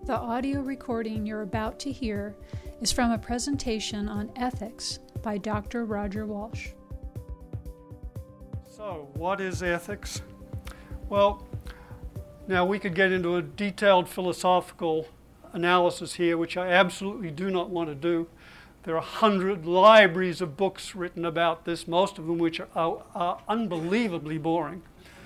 The audio recording you're about to hear is from a presentation on ethics by Dr. Roger Walsh. So, what is ethics? Well, now we could get into a detailed philosophical analysis here, which I absolutely do not want to do. There are 100 libraries of books written about this, most of them which are unbelievably boring.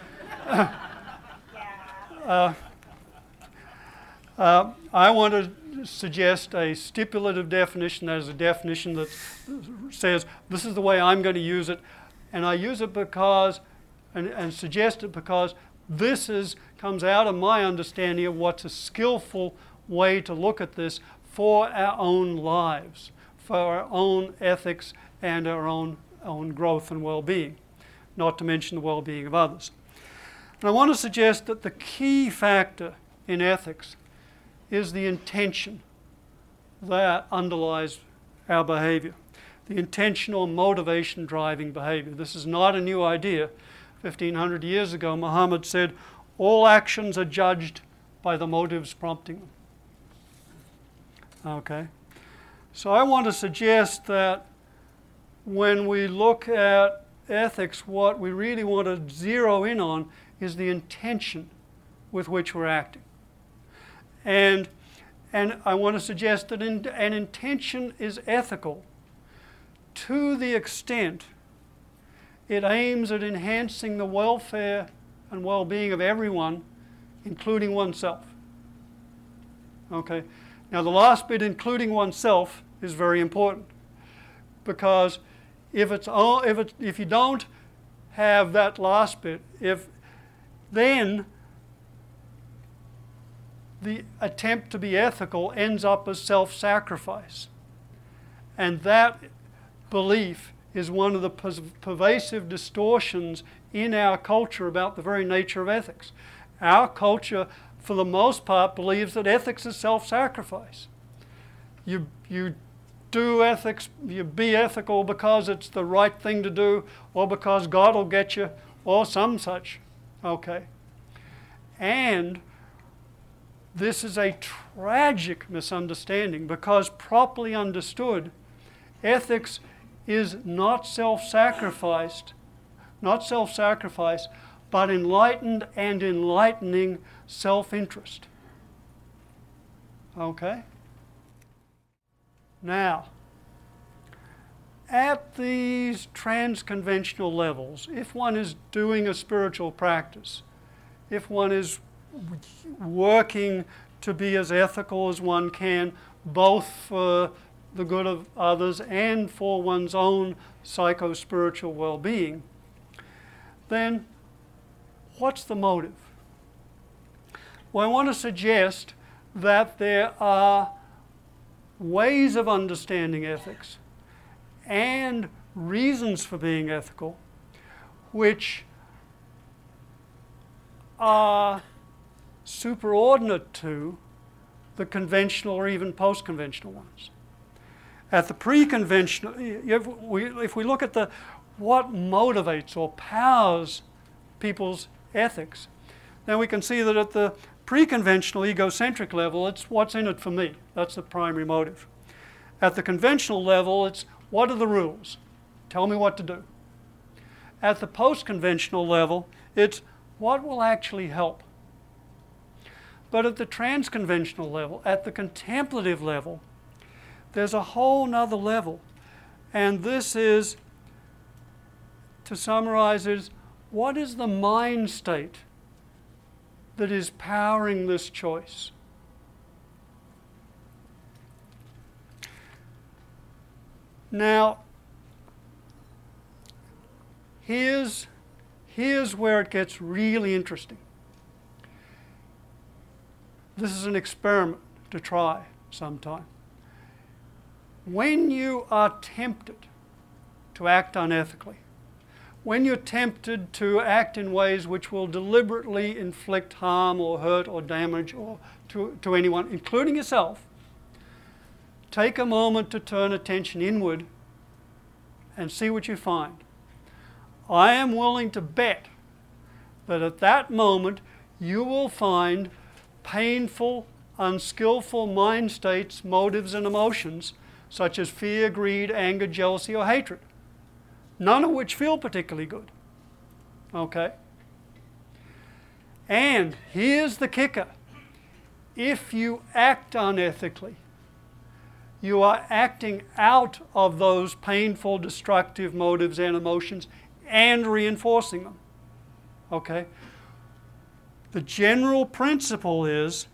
I want to suggest a stipulative definition, that is a definition that says this is the way I'm going to use it, and I use it because, and suggest it because this comes out of my understanding of what's a skillful way to look at this for our own lives, for our own ethics and our own growth and well-being, not to mention the well-being of others. And I want to suggest that the key factor in ethics is the intention that underlies our behavior, the intention or motivation driving behavior. This is not a new idea. 1,500 years ago, Muhammad said, all actions are judged by the motives prompting them. Okay? So I want to suggest that when we look at ethics, what we really want to zero in on is the intention with which we're acting. And I want to suggest that an intention is ethical to the extent it aims at enhancing the welfare and well-being of everyone, including oneself. Okay? Now the last bit, including oneself, is very important, because if you don't have that last bit, then the attempt to be ethical ends up as self-sacrifice. And that belief is one of the pervasive distortions in our culture about the very nature of ethics. Our culture, for the most part, believes that ethics is self-sacrifice. You do ethics, you be ethical because it's the right thing to do, or because God will get you, or some such. Okay. And this is a tragic misunderstanding, because properly understood, ethics is not self-sacrifice, but enlightened and enlightening self-interest. Okay? Now, at these transconventional levels, if one is doing a spiritual practice, if one is working to be as ethical as one can, both for the good of others and for one's own psycho-spiritual well-being, then what's the motive? Well, I want to suggest that there are ways of understanding ethics and reasons for being ethical which are superordinate to the conventional or even post-conventional ones. At the pre-conventional, if we look at what motivates or powers people's ethics, then we can see that at the pre-conventional egocentric level, it's what's in it for me. That's the primary motive. At the conventional level, it's what are the rules? Tell me what to do. At the post-conventional level, it's what will actually help. But at the transconventional level, at the contemplative level, there's a whole nother level. And this is, to summarize, is what is the mind state that is powering this choice? Now, here's where it gets really interesting. This is an experiment to try sometime. When you are tempted to act unethically, when you're tempted to act in ways which will deliberately inflict harm or hurt or damage or to anyone, including yourself, take a moment to turn attention inward and see what you find. I am willing to bet that at that moment you will find painful, unskillful mind states, motives, and emotions, such as fear, greed, anger, jealousy, or hatred, none of which feel particularly good. Okay? And here's the kicker. If you act unethically, you are acting out of those painful, destructive motives and emotions and reinforcing them. Okay? The general principle is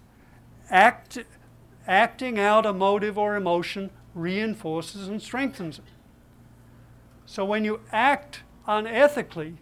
acting out a motive or emotion reinforces and strengthens it. So when you act unethically,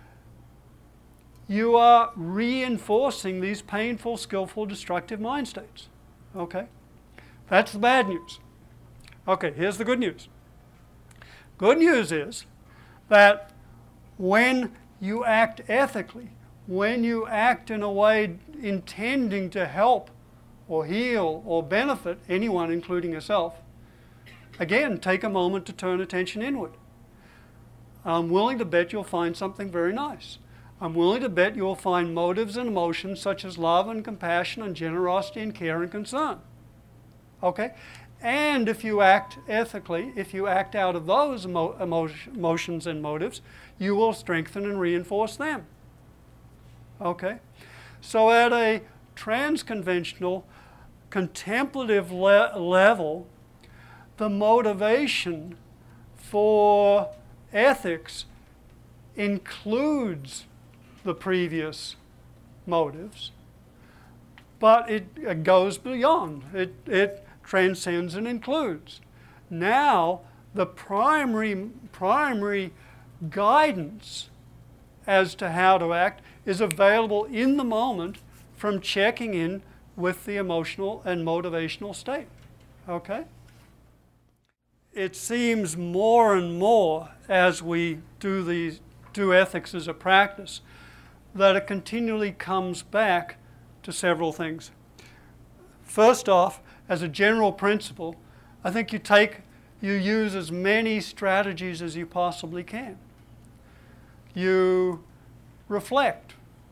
you are reinforcing these painful, skillful, destructive mind states. Okay? That's the bad news. Okay, here's the good news. Good news is that when you act ethically, when you act in a way intending to help or heal or benefit anyone, including yourself, again, take a moment to turn attention inward. I'm willing to bet you'll find something very nice. I'm willing to bet you'll find motives and emotions such as love and compassion and generosity and care and concern. Okay? And if you act ethically, if you act out of those emotions and motives, you will strengthen and reinforce them. Okay? So at a transconventional, contemplative level, the motivation for ethics includes the previous motives, but it goes beyond. It transcends and includes. Now, the primary guidance as to how to act is available in the moment from checking in with the emotional and motivational state. Okay? It seems more and more as we do ethics as a practice that it continually comes back to several things. First off, as a general principle, I think you use as many strategies as you possibly can. You reflect.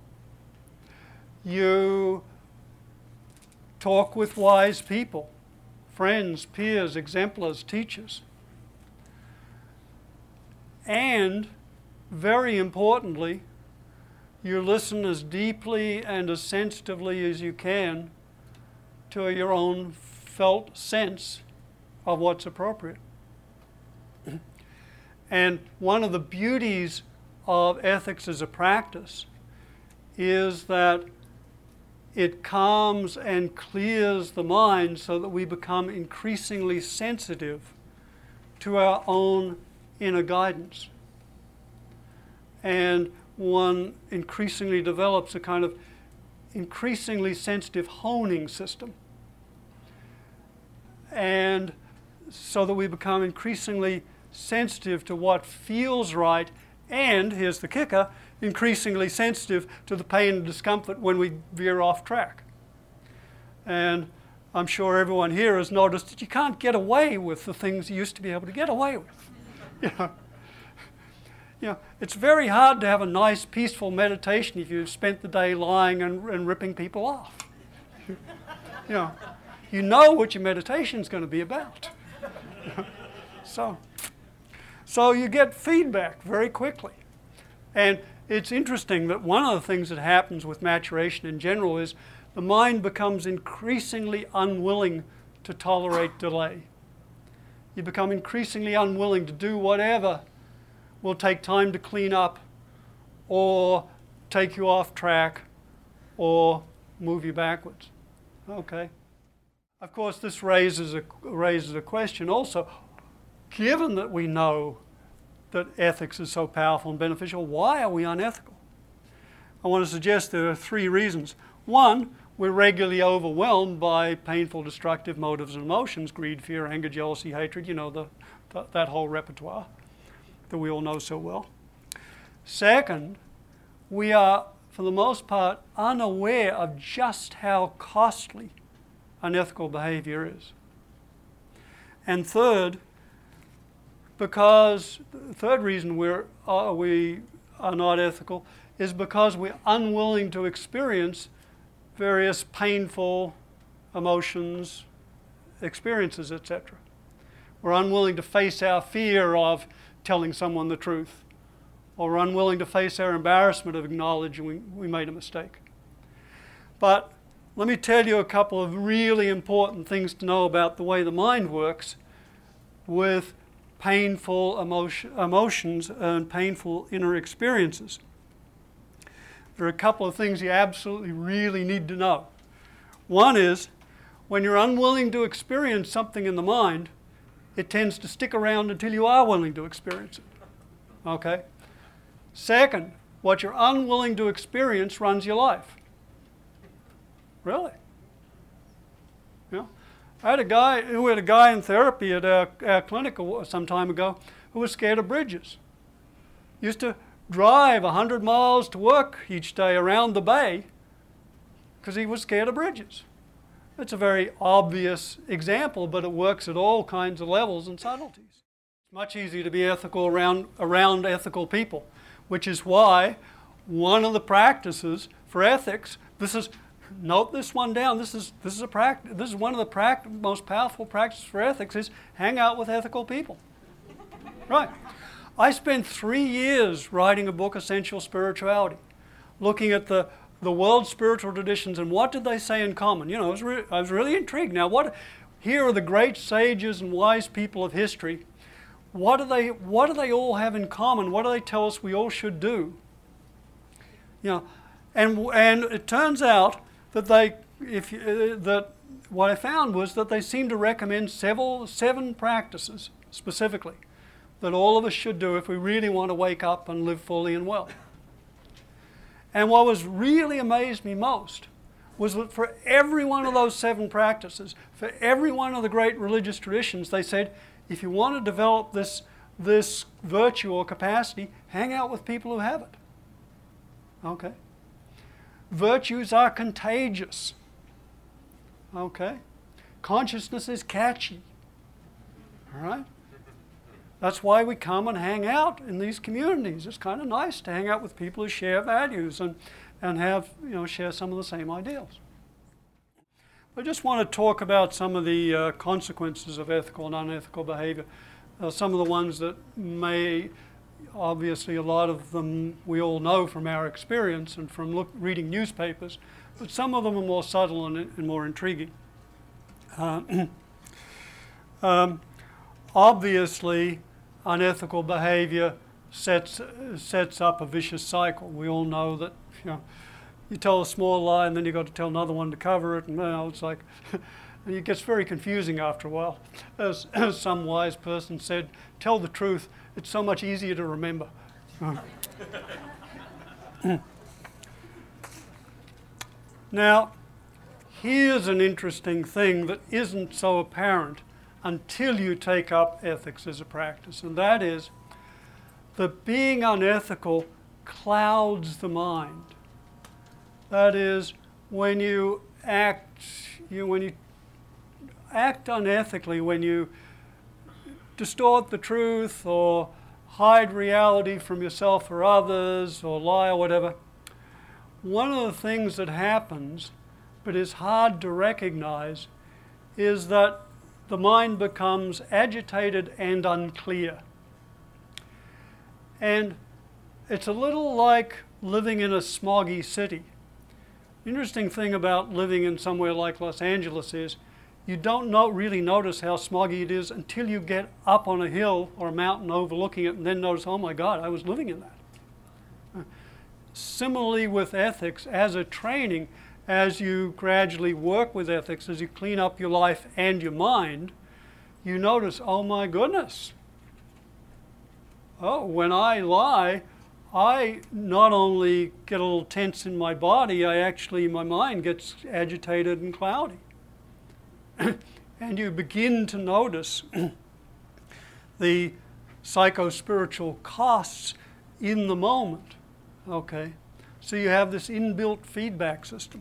You talk with wise people, friends, peers, exemplars, teachers. And, very importantly, you listen as deeply and as sensitively as you can to your own felt sense of what's appropriate. And one of the beauties of ethics as a practice is that it calms and clears the mind so that we become increasingly sensitive to our own inner guidance. And one increasingly develops a kind of increasingly sensitive honing system. And so that we become increasingly sensitive to what feels right, and, here's the kicker, increasingly sensitive to the pain and discomfort when we veer off track. And I'm sure everyone here has noticed that you can't get away with the things you used to be able to get away with. It's very hard to have a nice, peaceful meditation if you've spent the day lying and ripping people off. You know what your meditation's going to be about. So you get feedback very quickly. And it's interesting that one of the things that happens with maturation in general is the mind becomes increasingly unwilling to tolerate delay. You become increasingly unwilling to do whatever will take time to clean up or take you off track or move you backwards. Okay. Of course, this raises a question also. Given that we know that ethics is so powerful and beneficial, why are we unethical? I want to suggest there are three reasons. One, we're regularly overwhelmed by painful, destructive motives and emotions: greed, fear, anger, jealousy, hatred, that whole repertoire that we all know so well. Second, we are, for the most part, unaware of just how costly unethical behavior is. And third, the third reason we are not ethical is because we're unwilling to experience various painful, emotions, experiences, etc. We're unwilling to face our fear of telling someone the truth, or we're unwilling to face our embarrassment of acknowledging we made a mistake. But let me tell you a couple of really important things to know about the way the mind works with painful emotions and painful inner experiences. There are a couple of things you absolutely really need to know. One is, when you're unwilling to experience something in the mind, it tends to stick around until you are willing to experience it. Okay? Second, what you're unwilling to experience runs your life. Really? You know, we had a guy in therapy at our clinic some time ago who was scared of bridges. Used to drive 100 miles to work each day around the bay because he was scared of bridges. It's a very obvious example, but it works at all kinds of levels and subtleties. It's much easier to be ethical around ethical people, which is why one of the practices for ethics, note this one down, this is one of the most powerful practices for ethics, is hang out with ethical people. Right. I spent 3 years writing a book, Essential Spirituality, looking at the world's spiritual traditions and what did they say in common. You know, I was really intrigued. Now, here are the great sages and wise people of history. What do they all have in common? What do they tell us we all should do? You know, and it turns out that what I found was that they seem to recommend 7 practices specifically that all of us should do if we really want to wake up and live fully and well. And what was really amazed me most was that for every one of those 7 practices, for every one of the great religious traditions, they said, if you want to develop this virtue or capacity, hang out with people who have it. Okay? Virtues are contagious. Okay? Consciousness is catchy. All right? That's why we come and hang out in these communities. It's kind of nice to hang out with people who share values and have, share some of the same ideals. I just want to talk about some of the consequences of ethical and unethical behavior. Some of the ones that obviously a lot of them we all know from our experience and from reading newspapers, but some of them are more subtle and more intriguing. Obviously, unethical behavior sets up a vicious cycle. We all know that, you tell a small lie and then you've got to tell another one to cover it, and it's like, it gets very confusing after a while. As some wise person said, tell the truth, it's so much easier to remember. Now, here's an interesting thing that isn't so apparent until you take up ethics as a practice, and that is that being unethical clouds the mind. That is, when you act unethically, when you distort the truth or hide reality from yourself or others or lie or whatever, one of the things that happens, but is hard to recognize, is that the mind becomes agitated and unclear. And it's a little like living in a smoggy city. The interesting thing about living in somewhere like Los Angeles is you don't really notice how smoggy it is until you get up on a hill or a mountain overlooking it and then notice, oh my God, I was living in that. Similarly with ethics, as a training, as you gradually work with ethics, as you clean up your life and your mind, you notice, oh my goodness. Oh, when I lie, I not only get a little tense in my body, my mind gets agitated and cloudy. And you begin to notice the psycho-spiritual costs in the moment. Okay? So you have this inbuilt feedback system.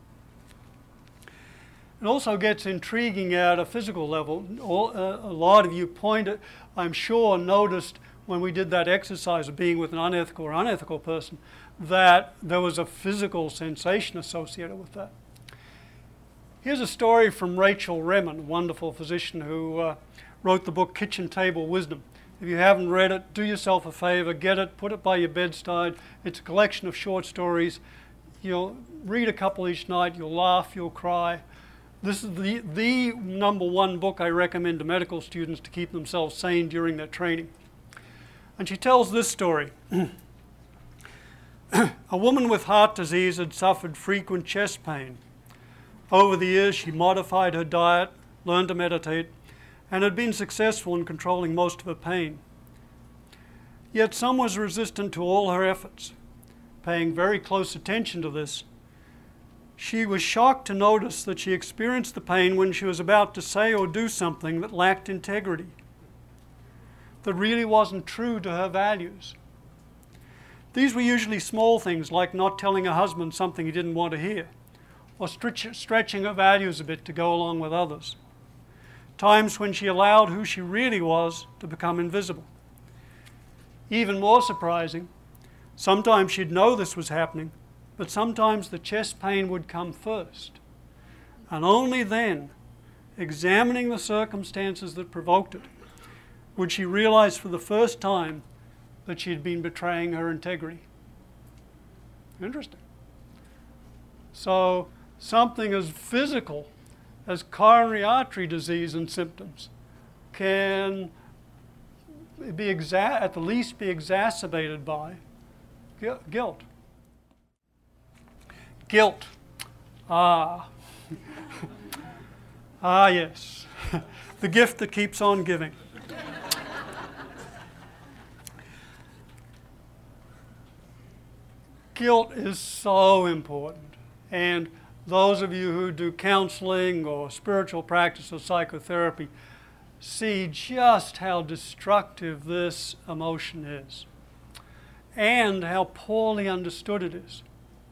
It also gets intriguing at a physical level. A lot of you I'm sure, noticed when we did that exercise of being with an unethical person, that there was a physical sensation associated with that. Here's a story from Rachel Remen, a wonderful physician who wrote the book Kitchen Table Wisdom. If you haven't read it, do yourself a favor, get it, put it by your bedside. It's a collection of short stories. You'll read a couple each night, you'll laugh, you'll cry. This is the number one book I recommend to medical students to keep themselves sane during their training. And she tells this story. A woman with heart disease had suffered frequent chest pain. Over the years, she modified her diet, learned to meditate, and had been successful in controlling most of her pain. Yet some was resistant to all her efforts. Paying very close attention to this, she was shocked to notice that she experienced the pain when she was about to say or do something that lacked integrity, that really wasn't true to her values. These were usually small things like not telling her husband something he didn't want to hear, or stretching her values a bit to go along with others. Times when she allowed who she really was to become invisible. Even more surprising, sometimes she'd know this was happening, but sometimes the chest pain would come first. And only then, examining the circumstances that provoked it, would she realize for the first time that she'd been betraying her integrity. Interesting. So, something as physical as coronary artery disease and symptoms can be at the least be exacerbated by guilt. Guilt. Yes. The gift that keeps on giving. Guilt is so important. And those of you who do counseling or spiritual practice or psychotherapy see just how destructive this emotion is and how poorly understood it is.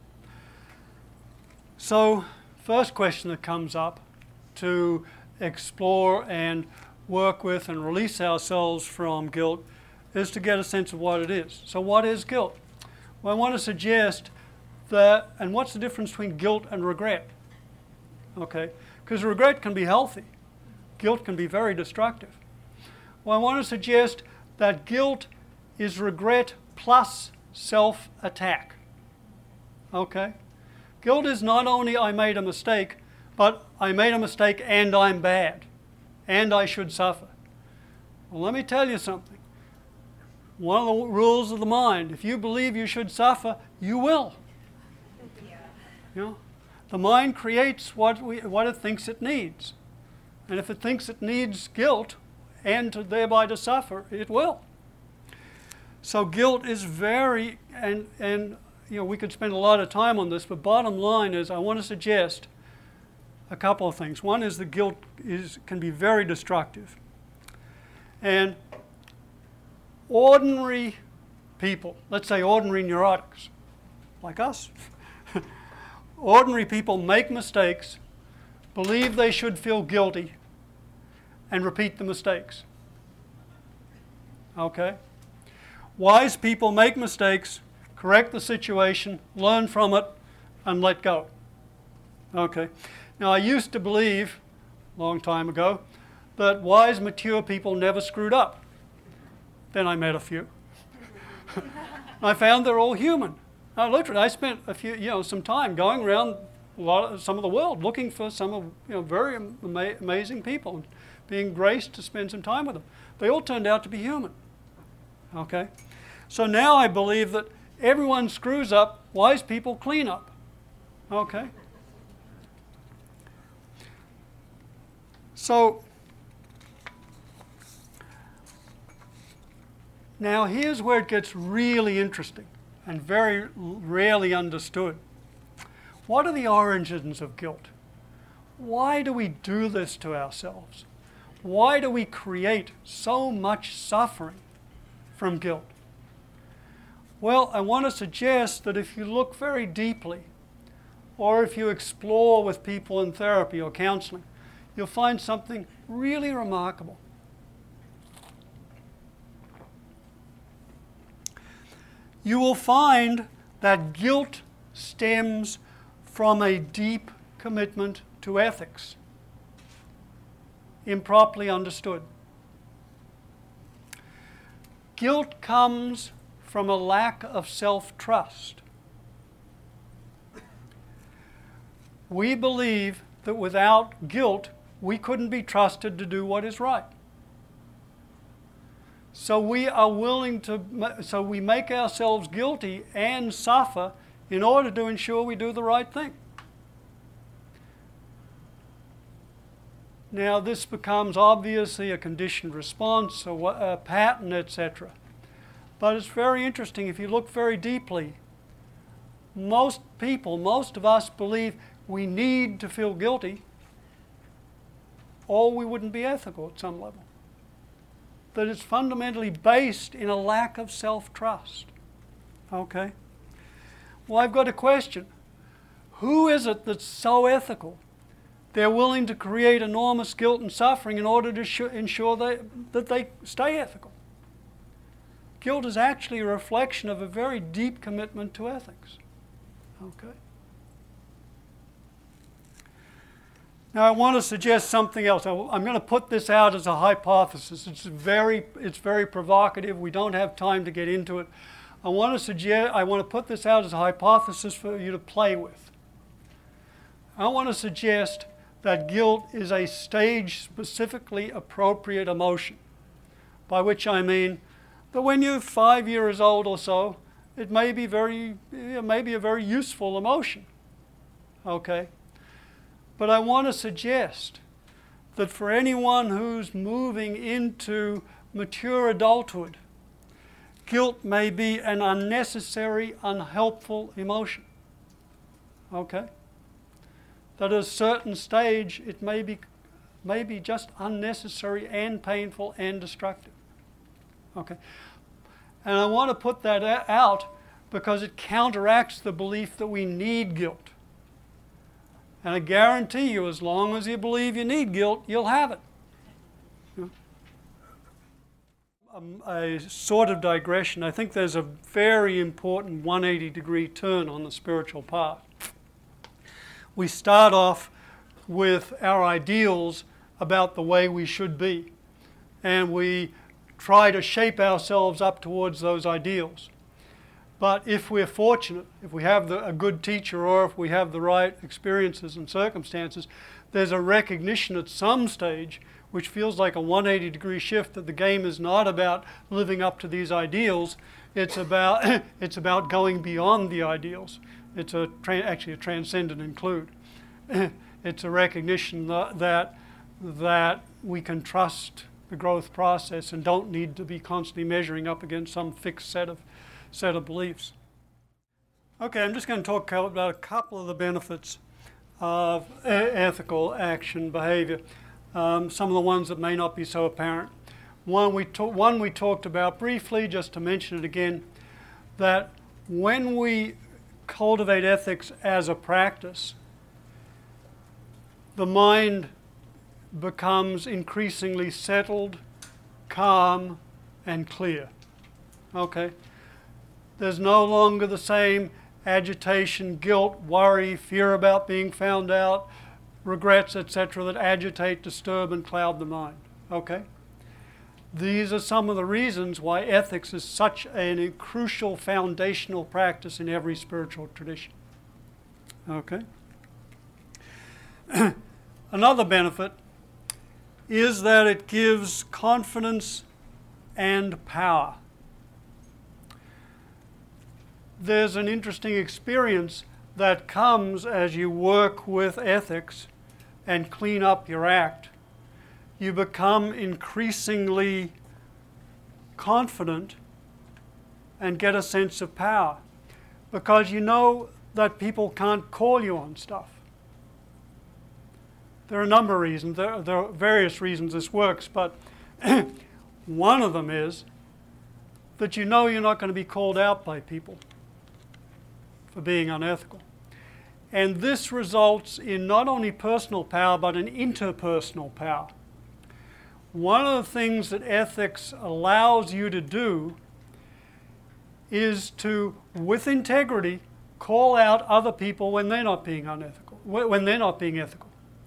So, first question that comes up to explore and work with and release ourselves from guilt is to get a sense of what it is. So what is guilt? Well, I want to suggest that, and what's the difference between guilt and regret? Okay, because regret can be healthy. Guilt can be very destructive. Well, I want to suggest that guilt is regret plus self-attack. Okay? Guilt is not only I made a mistake, but I made a mistake and I'm bad, and I should suffer. Well, let me tell you something. One of the rules of the mind, if you believe you should suffer, you will. You know, the mind creates what it thinks it needs. And if it thinks it needs guilt and thereby to suffer, it will. So guilt is very, and you know, we could spend a lot of time on this, but bottom line is I want to suggest a couple of things. One is that guilt can be very destructive. And ordinary people, let's say ordinary neurotics, like us, ordinary people make mistakes, believe they should feel guilty, and repeat the mistakes. Okay? Wise people make mistakes, correct the situation, learn from it, and let go. Okay? Now, I used to believe, a long time ago, that wise, mature people never screwed up. Then I met a few. I found they're all human. Literally, I spent some time going around some of the world looking for some of very amazing people and being graced to spend some time with them. They all turned out to be human. Okay? So now I believe that everyone screws up, wise people clean up. Okay? So now here's where it gets really interesting and very rarely understood. What are the origins of guilt? Why do we do this to ourselves? Why do we create so much suffering from guilt? Well, I want to suggest that if you look very deeply, or if you explore with people in therapy or counseling, you'll find something really remarkable. You will find that guilt stems from a deep commitment to ethics, improperly understood. Guilt comes from a lack of self-trust. We believe that without guilt, we couldn't be trusted to do what is right. So we make ourselves guilty and suffer in order to ensure we do the right thing. Now this becomes obviously a conditioned response, a pattern, etc. But it's very interesting if you look very deeply. Most people, most of us believe we need to feel guilty or we wouldn't be ethical at some level. That it's fundamentally based in a lack of self-trust. Okay? Well, I've got a question. Who is it that's so ethical? They're willing to create enormous guilt and suffering in order to ensure that they stay ethical. Guilt is actually a reflection of a very deep commitment to ethics. Okay? Now I want to suggest something else. I'm going to put this out as a hypothesis. It's very provocative. We don't have time to get into it. I want to put this out as a hypothesis for you to play with. I want to suggest that guilt is a stage-specifically appropriate emotion, by which I mean that when you're 5 years old or so, it may be a very useful emotion. Okay? But I want to suggest that for anyone who's moving into mature adulthood, guilt may be an unnecessary, unhelpful emotion. Okay? That at a certain stage it may be just unnecessary and painful and destructive. Okay? And I want to put that out because it counteracts the belief that we need guilt. And I guarantee you, as long as you believe you need guilt, you'll have it. A sort of digression. I think there's a very important 180-degree turn on the spiritual path. We start off with our ideals about the way we should be, and we try to shape ourselves up towards those ideals. But if we're fortunate, if we have a good teacher or if we have the right experiences and circumstances, there's a recognition at some stage which feels like a 180-degree shift that the game is not about living up to these ideals, it's about going beyond the ideals. It's actually a transcendent include. It's a recognition that we can trust the growth process and don't need to be constantly measuring up against some fixed set of beliefs. Okay, I'm just going to talk about a couple of the benefits of ethical action behavior. Some of the ones that may not be so apparent. One we talked about briefly, just to mention it again, that when we cultivate ethics as a practice, the mind becomes increasingly settled, calm, and clear. Okay? There's no longer the same agitation, guilt, worry, fear about being found out, regrets, etc. that agitate, disturb, and cloud the mind. Okay? These are some of the reasons why ethics is such a crucial foundational practice in every spiritual tradition. Okay? Another benefit is that it gives confidence and power. There's an interesting experience that comes as you work with ethics and clean up your act. You become increasingly confident and get a sense of power because you know that people can't call you on stuff. There are a number of reasons. There are various reasons this works, but one of them is that you know you're not going to be called out by people for being unethical. And this results in not only personal power, but an interpersonal power. One of the things that ethics allows you to do is to, with integrity, call out other people when they're not being unethical, when they're not being ethical.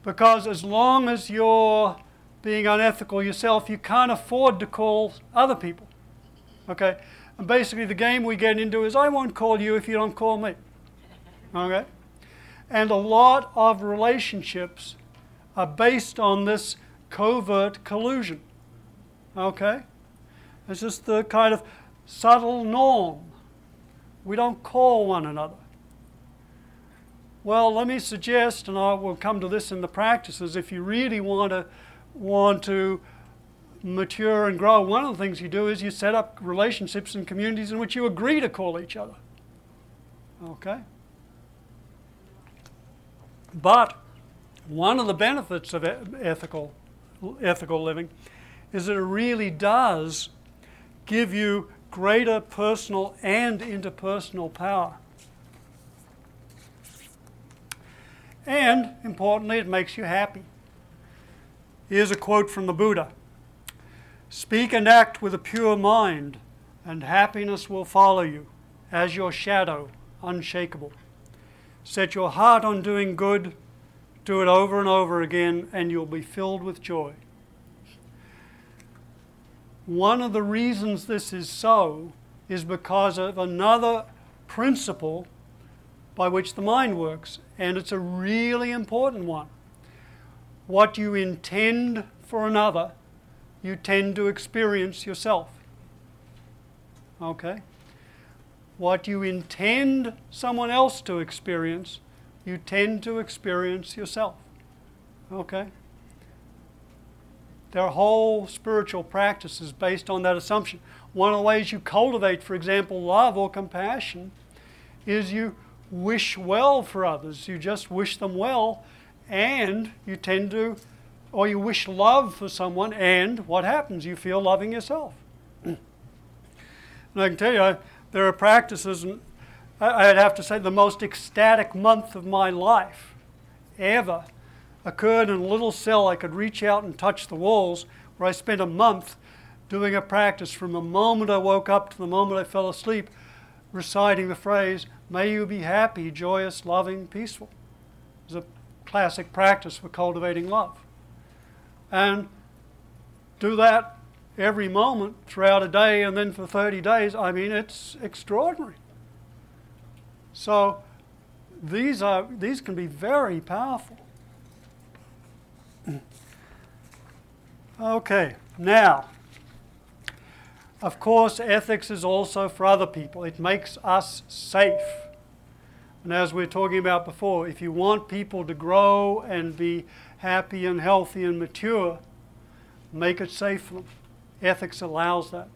Because as long as you're being unethical yourself, you can't afford to call other people. Okay? And basically the game we get into is, I won't call you if you don't call me. Okay? And a lot of relationships are based on this covert collusion. Okay? It's just the kind of subtle norm. We don't call one another. Well, let me suggest, and I will come to this in the practices, if you really want to mature and grow, one of the things you do is you set up relationships and communities in which you agree to call each other. Okay? But one of the benefits of ethical living is that it really does give you greater personal and interpersonal power. And, importantly, it makes you happy. Here's a quote from the Buddha. "Speak and act with a pure mind, and happiness will follow you, as your shadow, unshakable. Set your heart on doing good, do it over and over again, and you'll be filled with joy." One of the reasons this is so is because of another principle by which the mind works, and it's a really important one. What you intend for another, you tend to experience yourself. Okay? What you intend someone else to experience, you tend to experience yourself. Okay? There are whole spiritual practices based on that assumption. One of the ways you cultivate, for example, love or compassion is you wish well for others. You just wish them well, and you tend to, or you wish love for someone, and what happens? You feel loving yourself. And I can tell you, there are practices, and I'd have to say the most ecstatic month of my life ever occurred in a little cell I could reach out and touch the walls, where I spent a month doing a practice from the moment I woke up to the moment I fell asleep, reciting the phrase, "May you be happy, joyous, loving, peaceful." It's a classic practice for cultivating love. And do that every moment throughout a day, and then for 30 days. I mean, it's extraordinary. So these can be very powerful. Okay, now, of course, ethics is also for other people. It makes us safe. And as we were talking about before, if you want people to grow and be happy and healthy and mature, make it safe for them. Ethics allows that.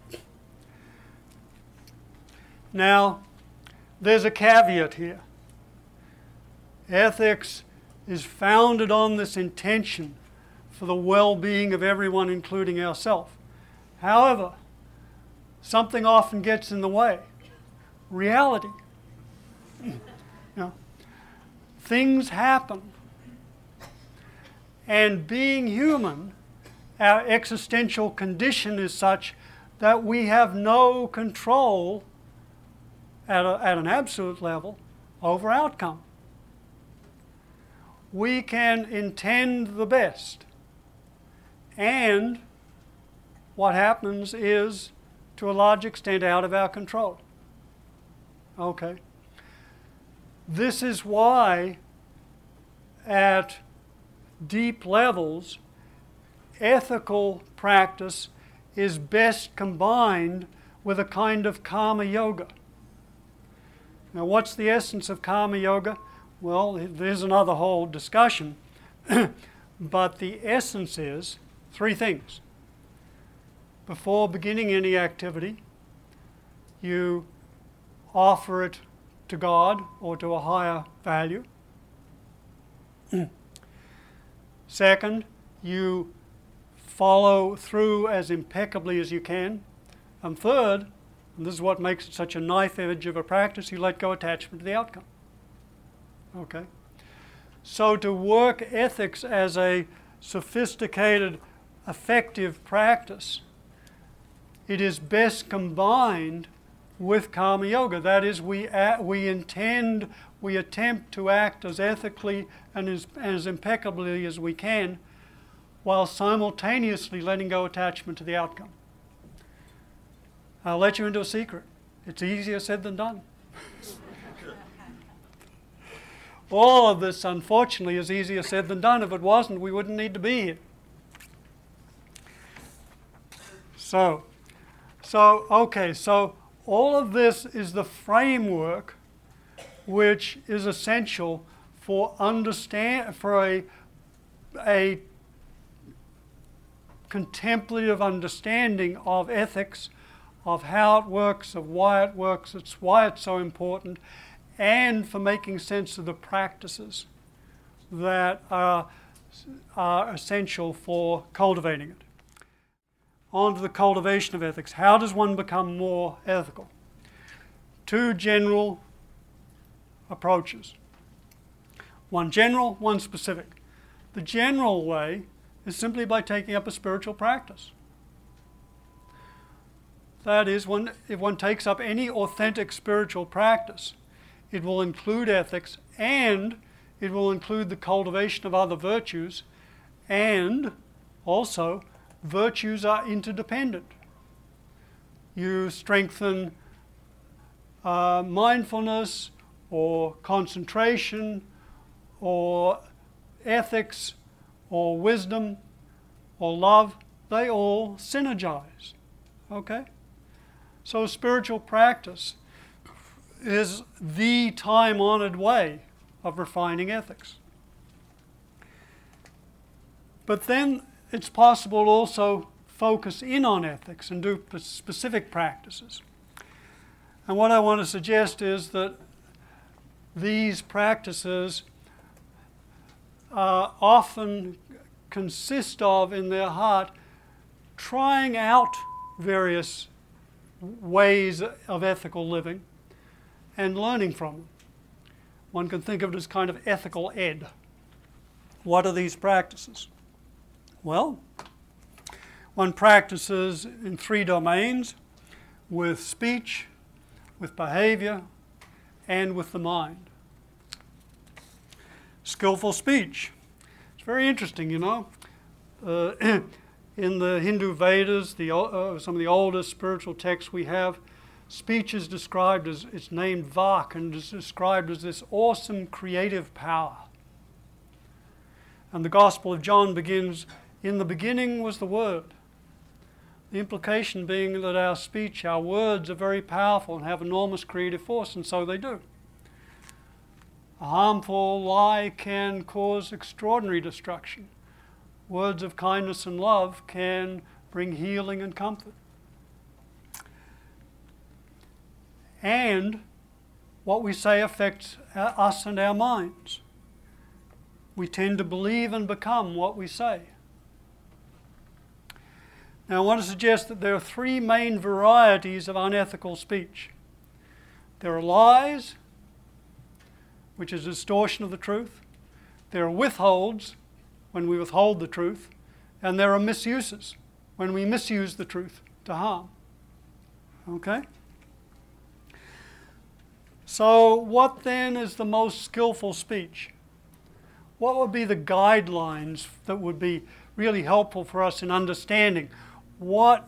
Now, there's a caveat here. Ethics is founded on this intention for the well-being of everyone, including ourselves. However, something often gets in the way. Reality. Things happen. And being human, our existential condition is such that we have no control at an absolute level over outcome. We can intend the best, and what happens is, to a large extent, out of our control. Okay. This is why, at deep levels, ethical practice is best combined with a kind of karma yoga. Now, what's the essence of karma yoga? Well, there's another whole discussion, but the essence is three things. Before beginning any activity, you offer it to God or to a higher value. Second, you follow through as impeccably as you can. And third, and this is what makes it such a knife edge of a practice, you let go attachment to the outcome. Okay? So to work ethics as a sophisticated, effective practice, it is best combined with karma yoga. That is, we intend we attempt to act as ethically and as impeccably as we can, while simultaneously letting go attachment to the outcome. I'll let you into a secret. It's easier said than done. All of this, unfortunately, is easier said than done. If it wasn't, we wouldn't need to be here. So all of this is the framework which is essential for a contemplative understanding of ethics, of how it works, of why it works, it's why it's so important, and for making sense of the practices that are essential for cultivating it. On to the cultivation of ethics. How does one become more ethical? Two general approaches. One general, one specific. The general way is simply by taking up a spiritual practice. That is, if one takes up any authentic spiritual practice, it will include ethics, and it will include the cultivation of other virtues, and also virtues are interdependent. You strengthen mindfulness or concentration or ethics or wisdom or love. They all synergize. Okay? So spiritual practice is the time-honored way of refining ethics. But then it's possible to also focus in on ethics and do specific practices. And what I want to suggest is that these practices often consist of, in their heart, trying out various ways of ethical living and learning from them. One can think of it as kind of ethical ed. What are these practices? Well, one practices in three domains: with speech, with behavior, and with the mind. Skillful speech. It's very interesting, you know. In the Hindu Vedas, some of the oldest spiritual texts we have, speech is described as, it's named Vak, and is described as this awesome creative power. And the Gospel of John begins, "In the beginning was the Word." The implication being that our speech, our words are very powerful and have enormous creative force, and so they do. A harmful lie can cause extraordinary destruction. Words of kindness and love can bring healing and comfort. And what we say affects us and our minds. We tend to believe and become what we say. Now, I want to suggest that there are three main varieties of unethical speech. There are lies, which is distortion of the truth. There are withholds, when we withhold the truth. And there are misuses, when we misuse the truth to harm. Okay? So what then is the most skillful speech? What would be the guidelines that would be really helpful for us in understanding what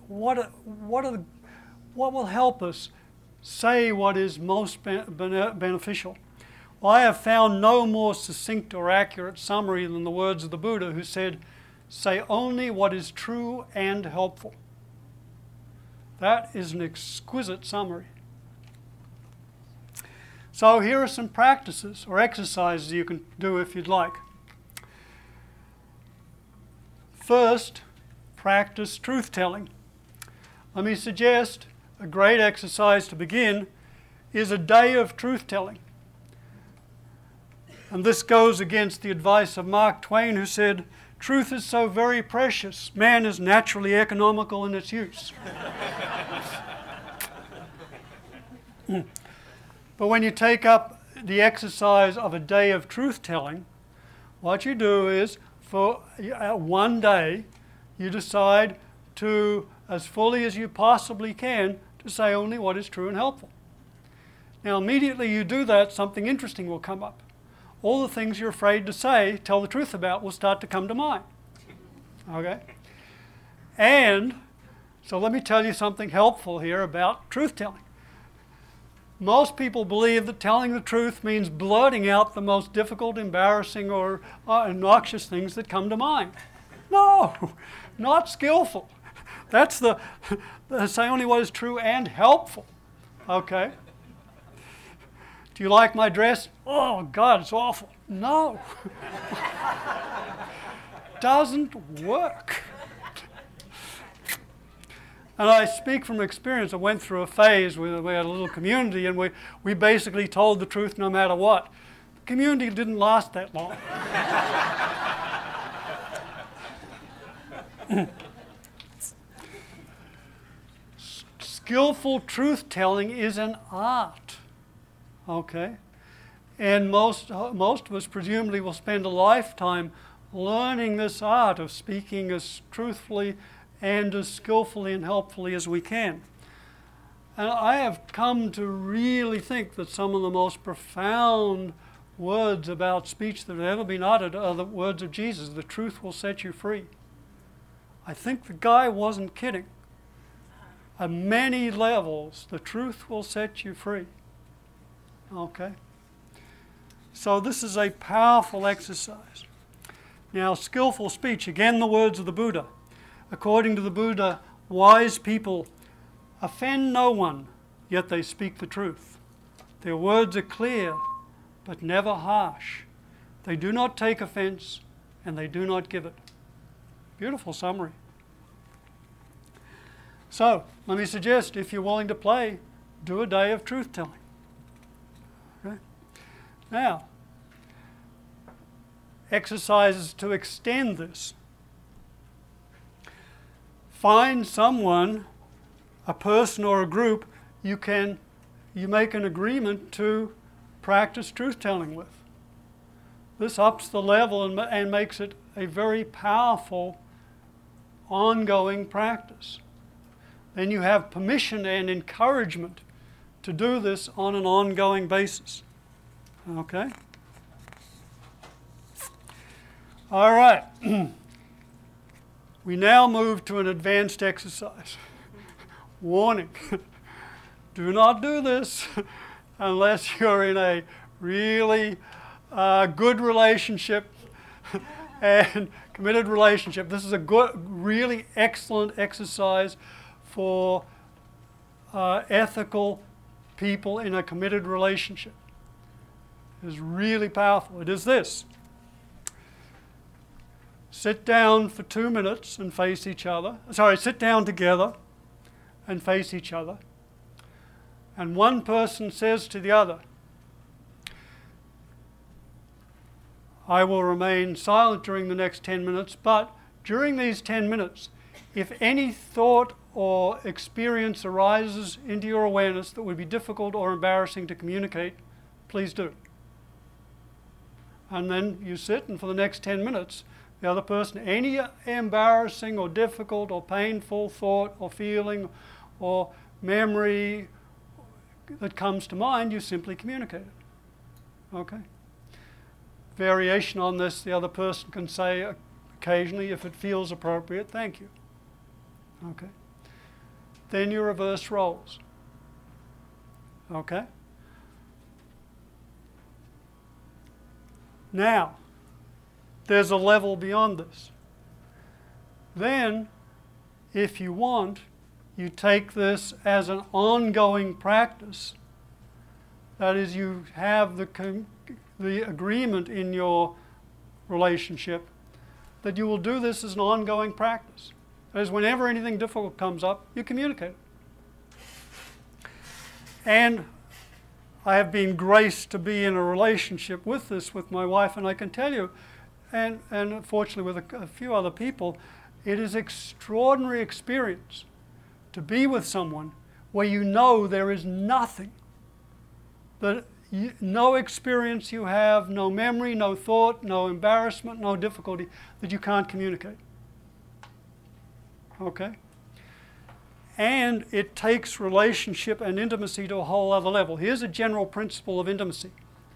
will help us say what is most beneficial? Well, I have found no more succinct or accurate summary than the words of the Buddha, who said, "Say only what is true and helpful." That is an exquisite summary. So here are some practices or exercises you can do if you'd like. First, practice truth-telling. Let me suggest a great exercise to begin is a day of truth-telling. And this goes against the advice of Mark Twain, who said, "Truth is so very precious, man is naturally economical in its use." But when you take up the exercise of a day of truth-telling, what you do is, for one day, you decide to, as fully as you possibly can, to say only what is true and helpful. Now, immediately you do that, something interesting will come up. All the things you're afraid to say, tell the truth about, will start to come to mind. Okay? And so let me tell you something helpful here about truth-telling. Most people believe that telling the truth means blurting out the most difficult, embarrassing, or obnoxious things that come to mind. No, not skillful. That's say only what is true and helpful. Okay? Do you like my dress? Oh, God, it's awful. No. Doesn't work. And I speak from experience. I went through a phase where we had a little community and we basically told the truth no matter what. The community didn't last that long. Skillful truth-telling is an art, okay? And most of us presumably will spend a lifetime learning this art of speaking as truthfully and as skillfully and helpfully as we can. And I have come to really think that some of the most profound words about speech that have ever been uttered are the words of Jesus, "The truth will set you free." I think the guy wasn't kidding. At many levels, the truth will set you free. Okay? So this is a powerful exercise. Now, skillful speech, again the words of the Buddha. According to the Buddha, wise people offend no one, yet they speak the truth. Their words are clear, but never harsh. They do not take offense, and they do not give it. Beautiful summary. So, let me suggest, if you're willing to play, do a day of truth-telling. Okay? Now, exercises to extend this. Find someone, a person or a group, you make an agreement to practice truth-telling with. This ups the level and makes it a very powerful, ongoing practice. Then you have permission and encouragement to do this on an ongoing basis. Okay? All right. We now move to an advanced exercise. Warning. Do not do this unless you're in a really good relationship and committed relationship. This is a good, really excellent exercise for ethical people in a committed relationship. It is really powerful. It is this. Sit down for 2 minutes and face each other. Sit down together and face each other. And one person says to the other, "I will remain silent during the next 10 minutes, but during these 10 minutes, if any thought or experience arises into your awareness that would be difficult or embarrassing to communicate, please do." And then you sit, and for the next 10 minutes, the other person, any embarrassing or difficult or painful thought or feeling or memory that comes to mind, you simply communicate it. Okay? Variation on this, the other person can say occasionally, if it feels appropriate, "Thank you." Okay? Then you reverse roles. Okay? Now, there's a level beyond this. Then, if you want, you take this as an ongoing practice. That is, you have the agreement in your relationship that you will do this as an ongoing practice. That is, whenever anything difficult comes up, you communicate it. And I have been graced to be in a relationship with this with my wife, and I can tell you, and unfortunately with a few other people, it is extraordinary experience to be with someone where you know there is nothing, no experience you have, no memory, no thought, no embarrassment, no difficulty that you can't communicate. Okay? and it takes relationship and intimacy to a whole other level. Here's a general principle of intimacy.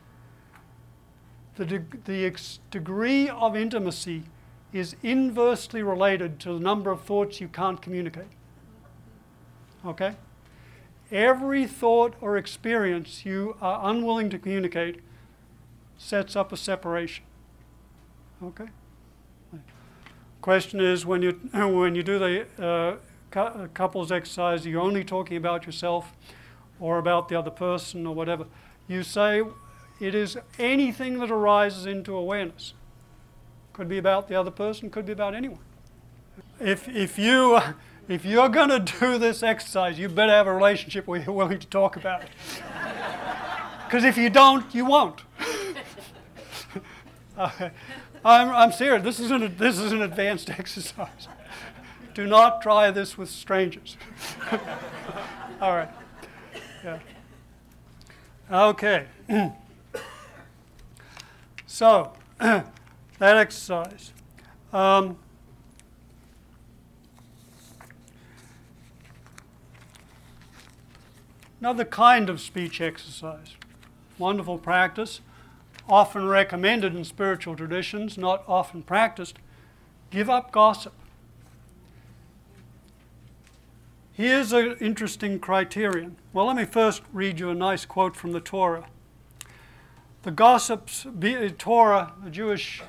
The degree of intimacy is inversely related to the number of thoughts you can't communicate. Okay? Every thought or experience you are unwilling to communicate sets up a separation. Okay? Question is, when you do the couples exercise, you're only talking about yourself or about the other person or whatever. You say it is anything that arises into awareness. Could be about the other person, could be about anyone. If you're going to do this exercise, you better have a relationship where you're willing to talk about it. Because if you don't, you won't. I'm serious. This is an advanced exercise. Do not try this with strangers. All right. Yeah. Okay. So, that exercise. Another kind of speech exercise. Wonderful practice, often recommended in spiritual traditions, not often practiced. Give up gossip. Here's an interesting criterion. Well, let me first read you a nice quote from the Torah. The gossips, Torah, the Jewish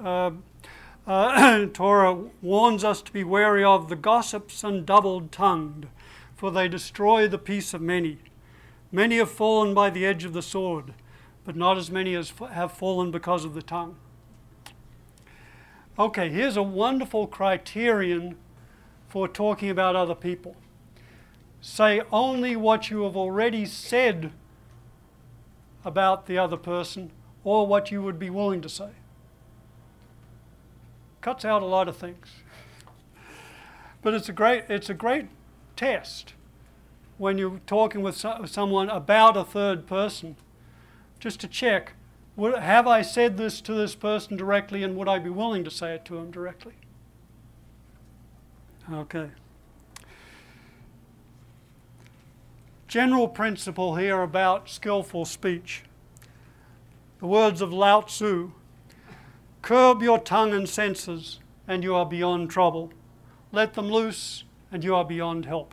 Torah warns us to be wary of the gossips and double-tongued, for they destroy the peace of many. Many have fallen by the edge of the sword, but not as many as have fallen because of the tongue. Okay, here's a wonderful criterion for talking about other people. Say only what you have already said about the other person or what you would be willing to say. Cuts out a lot of things. But it's a great test when you're talking with someone about a third person, just to check, have I said this to this person directly, and would I be willing to say it to him directly? Okay. General principle here about skillful speech. The words of Lao Tzu: curb your tongue and senses, and you are beyond trouble. Let them loose, and you are beyond help.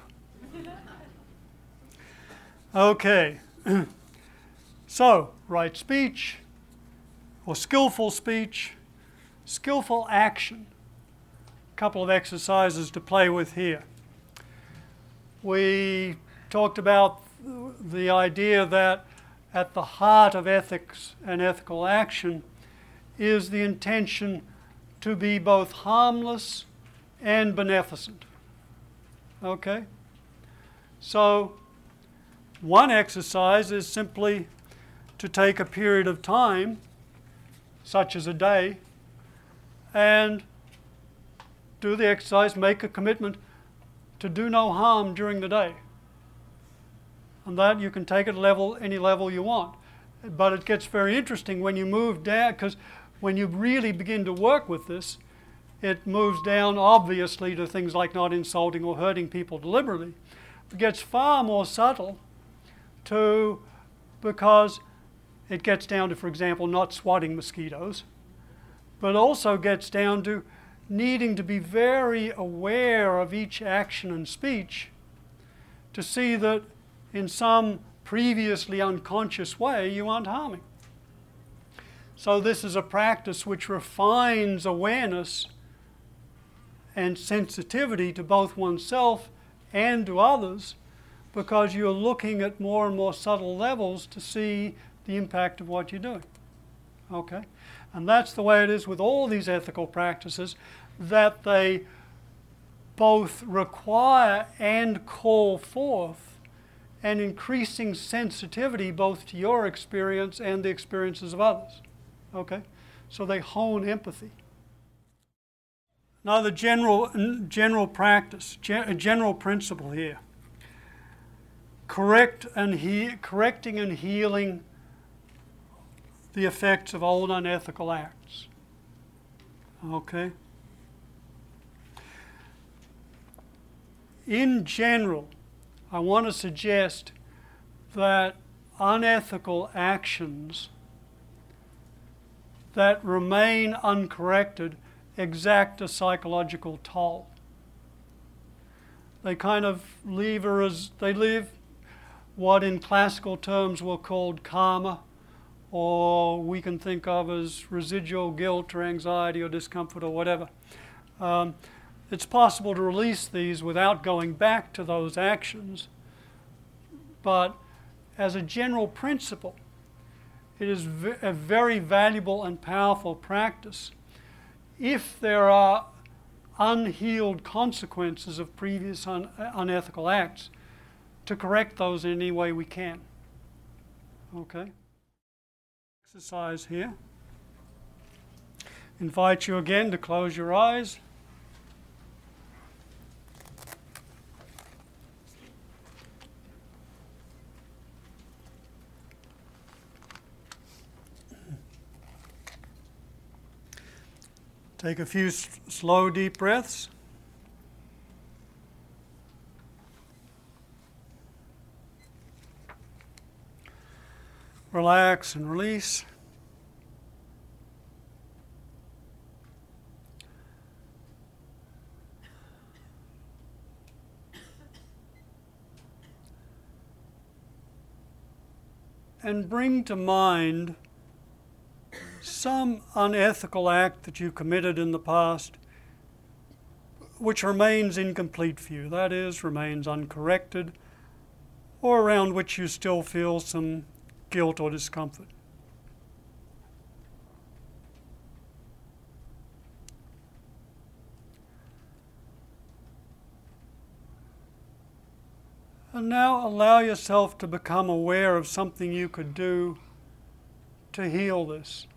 Okay. So, right speech, or skillful speech, skillful action. A couple of exercises to play with here. We talked about the idea that at the heart of ethics and ethical action is the intention to be both harmless and beneficent. Okay? So, one exercise is simply to take a period of time, such as a day, and do the exercise, make a commitment to do no harm during the day. And that you can take it any level you want. But it gets very interesting when you move down, because when you really begin to work with this, it moves down obviously to things like not insulting or hurting people deliberately. It gets far more subtle because it gets down to, for example, not swatting mosquitoes, but also gets down to needing to be very aware of each action and speech to see that in some previously unconscious way you aren't harming. So this is a practice which refines awareness and sensitivity to both oneself and to others, because you're looking at more and more subtle levels to see the impact of what you're doing. Okay? And that's the way it is with all these ethical practices, that they both require and call forth an increasing sensitivity both to your experience and the experiences of others. Okay? So they hone empathy. Now the general practice, general principle here. Correcting and healing the effects of old unethical acts. Okay? in general, I want to suggest that unethical actions that remain uncorrected exact a psychological toll. They kind of leave what in classical terms were called karma, or we can think of as residual guilt or anxiety or discomfort or whatever. It's possible to release these without going back to those actions, but as a general principle, it is a very valuable and powerful practice if there are unhealed consequences of previous unethical acts, to correct those in any way we can. Okay? Exercise here. Invite you again to close your eyes. Take a few slow, deep breaths. Relax and release. And bring to mind some unethical act that you committed in the past which remains incomplete for you, that is, remains uncorrected, or around which you still feel some guilt or discomfort. And now allow yourself to become aware of something you could do to heal this.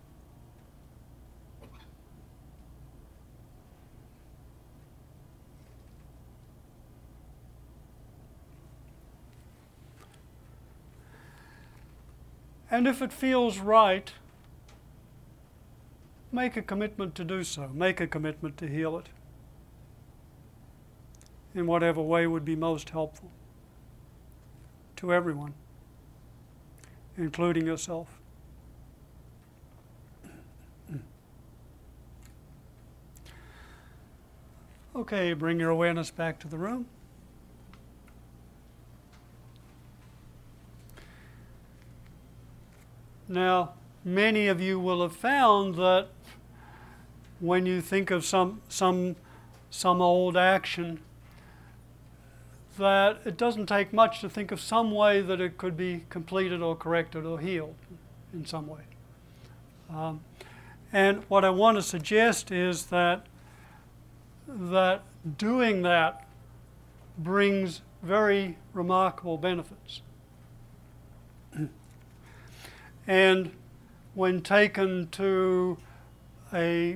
And if it feels right, make a commitment to do so. Make a commitment to heal it in whatever way would be most helpful to everyone, including yourself. Okay, bring your awareness back to the room. Now, many of you will have found that when you think of some old action, that it doesn't take much to think of some way that it could be completed or corrected or healed in some way. And what I want to suggest is that doing that brings very remarkable benefits. And when taken to a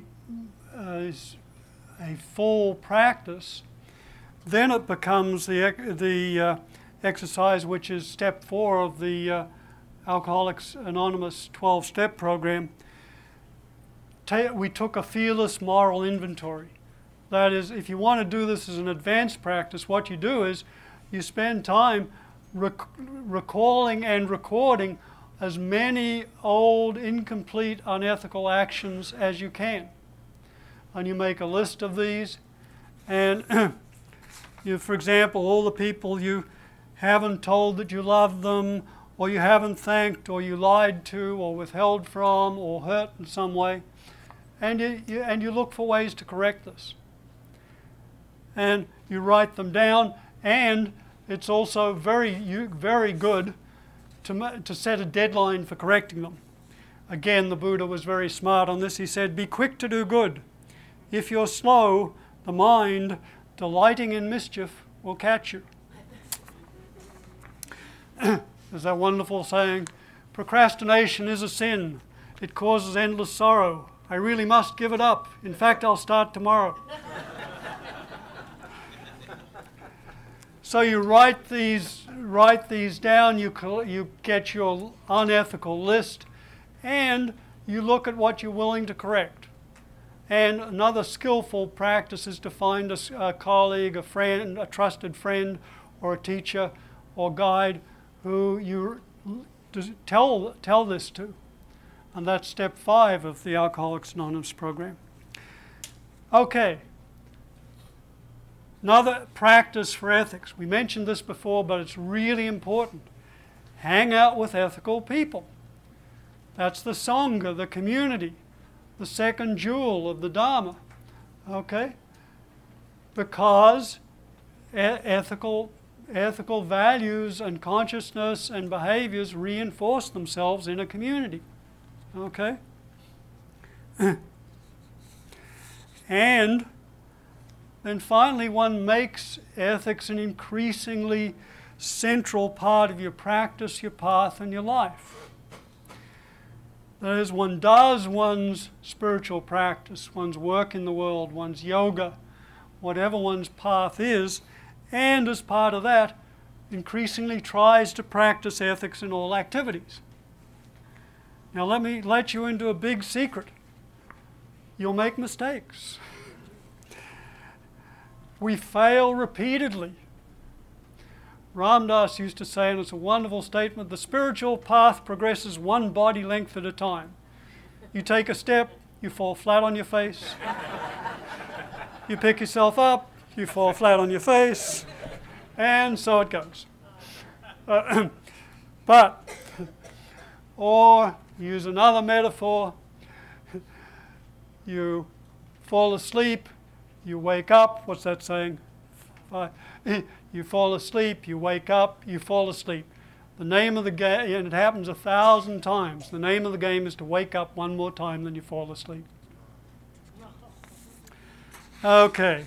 full practice, then it becomes the exercise which is step 4 of the Alcoholics Anonymous 12-step program. We took a fearless moral inventory. That is, if you want to do this as an advanced practice, what you do is you spend time recalling and recording as many old, incomplete, unethical actions as you can. And you make a list of these, and for example, all the people you haven't told that you love them, or you haven't thanked, or you lied to, or withheld from, or hurt in some way, and you look for ways to correct this. And you write them down, and it's also very good to set a deadline for correcting them. Again, the Buddha was very smart on this. He said, be quick to do good. If you're slow, the mind, delighting in mischief, will catch you. There's that wonderful saying, procrastination is a sin. It causes endless sorrow. I really must give it up. In fact, I'll start tomorrow. So you write these down, you get your unethical list, and you look at what you're willing to correct. And another skillful practice is to find a colleague, a friend, a trusted friend, or a teacher or guide who you tell this to. And that's step 5 of the Alcoholics Anonymous program. Okay. Another practice for ethics. We mentioned this before, but it's really important. Hang out with ethical people. That's the Sangha, the community, the second jewel of the Dharma. Okay? Because ethical values and consciousness and behaviors reinforce themselves in a community. Okay? And then finally, one makes ethics an increasingly central part of your practice, your path, and your life. That is, one does one's spiritual practice, one's work in the world, one's yoga, whatever one's path is, and as part of that, increasingly tries to practice ethics in all activities. Now let me let you into a big secret. You'll make mistakes. We fail repeatedly. Ram Dass used to say, and it's a wonderful statement, the spiritual path progresses one body length at a time. You take a step, you fall flat on your face. You pick yourself up, you fall flat on your face, and so it goes. But, or use another metaphor, you fall asleep, you wake up, what's that saying? You fall asleep, you wake up, you fall asleep. The name of the game, and it happens 1,000 times, the name of the game is to wake up one more time than you fall asleep. Okay.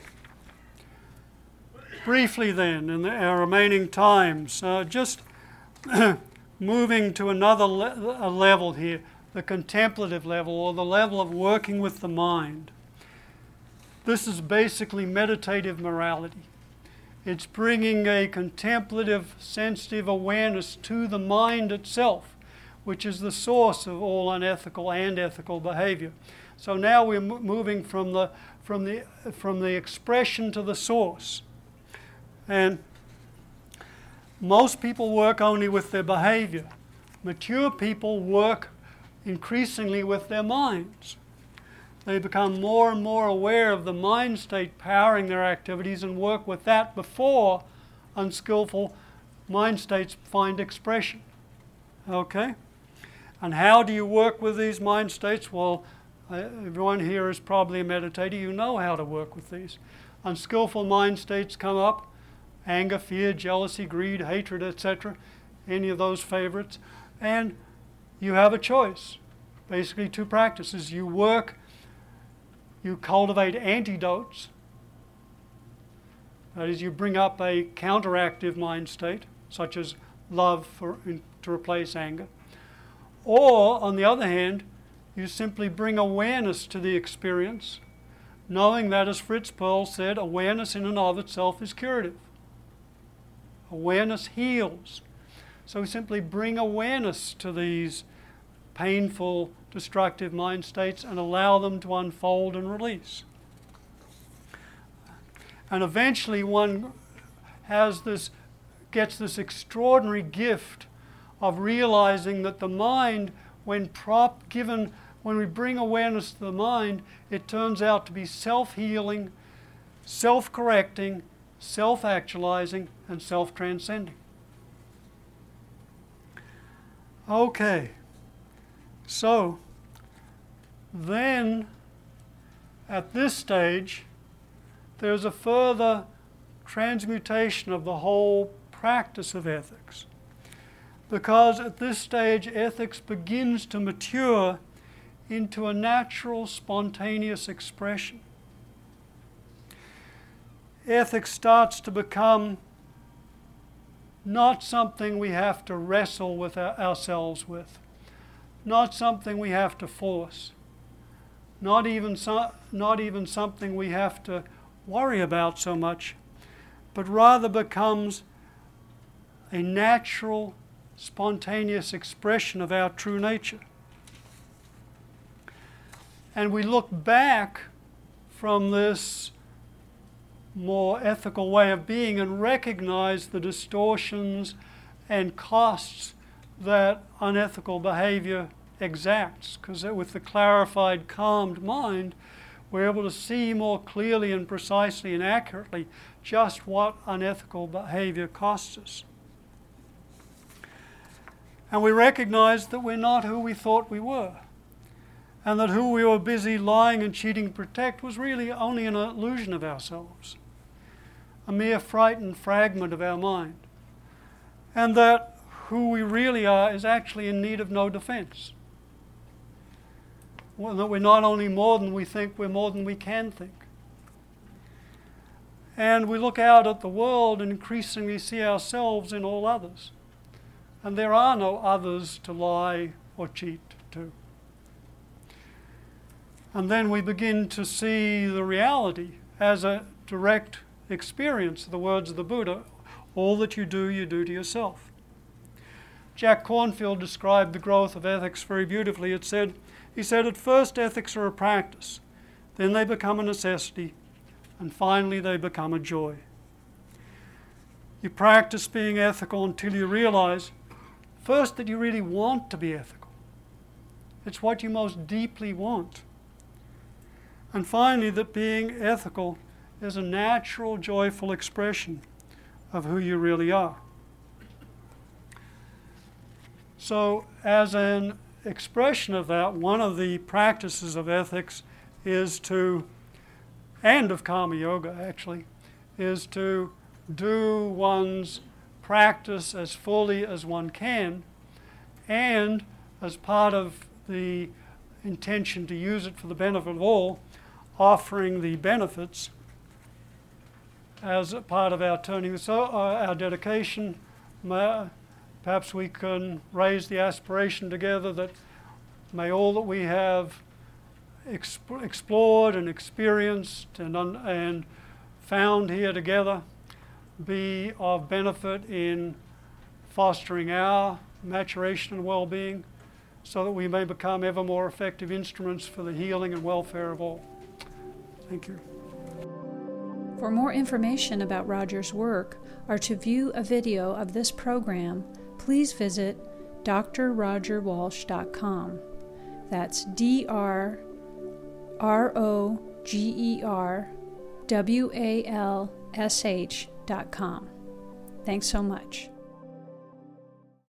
Briefly then, in our remaining times, just moving to another level here, the contemplative level, or the level of working with the mind. This is basically meditative morality. It's bringing a contemplative, sensitive awareness to the mind itself, which is the source of all unethical and ethical behavior. So now we're moving from the expression to the source. And most people work only with their behavior. Mature people work increasingly with their minds. They become more and more aware of the mind state powering their activities and work with that before unskillful mind states find expression. Okay? And how do you work with these mind states? Well, everyone here is probably a meditator. You know how to work with these. Unskillful mind states come up. Anger, fear, jealousy, greed, hatred, etc. Any of those favorites. And you have a choice. Basically 2 practices. You cultivate antidotes. That is, you bring up a counteractive mind state, such as love to replace anger. Or, on the other hand, you simply bring awareness to the experience, knowing that, as Fritz Perls said, awareness in and of itself is curative. Awareness heals. So we simply bring awareness to these painful, destructive mind states and allow them to unfold and release. And eventually one gets this extraordinary gift of realizing that the mind, when we bring awareness to the mind, it turns out to be self-healing, self-correcting, self-actualizing, and self-transcending. Okay. So, then, at this stage, there's a further transmutation of the whole practice of ethics. Because at this stage, ethics begins to mature into a natural, spontaneous expression. Ethics starts to become not something we have to wrestle with ourselves with, not something we have to force, not even something we have to worry about so much, but rather becomes a natural, spontaneous expression of our true nature. and we look back from this more ethical way of being and recognize the distortions and costs that unethical behavior exacts. Because with the clarified, calmed mind, we're able to see more clearly and precisely and accurately just what unethical behavior costs us. And we recognize that we're not who we thought we were, and that who we were busy lying and cheating to protect was really only an illusion of ourselves, a mere frightened fragment of our mind, and that who we really are is actually in need of no defense. Well, that we're not only more than we think, we're more than we can think. And we look out at the world and increasingly see ourselves in all others. And there are no others to lie or cheat to. And then we begin to see the reality as a direct experience, the words of the Buddha, all that you do to yourself. Jack Kornfield described the growth of ethics very beautifully. He said, at first ethics are a practice, then they become a necessity, and finally they become a joy. You practice being ethical until you realize, first, that you really want to be ethical. It's what you most deeply want. And finally, that being ethical is a natural, joyful expression of who you really are. So, as an expression of that, one of the practices of ethics is to, and of karma yoga actually, is to do one's practice as fully as one can, and as part of the intention to use it for the benefit of all, offering the benefits as a part of our turning, so our dedication. Perhaps we can raise the aspiration together that may all that we have explored and experienced and found here together be of benefit in fostering our maturation and well-being, so that we may become ever more effective instruments for the healing and welfare of all. Thank you. For more information about Roger's work, or to view a video of this program, please visit drrogerwalsh.com. That's drrogerwalsh.com. Thanks so much.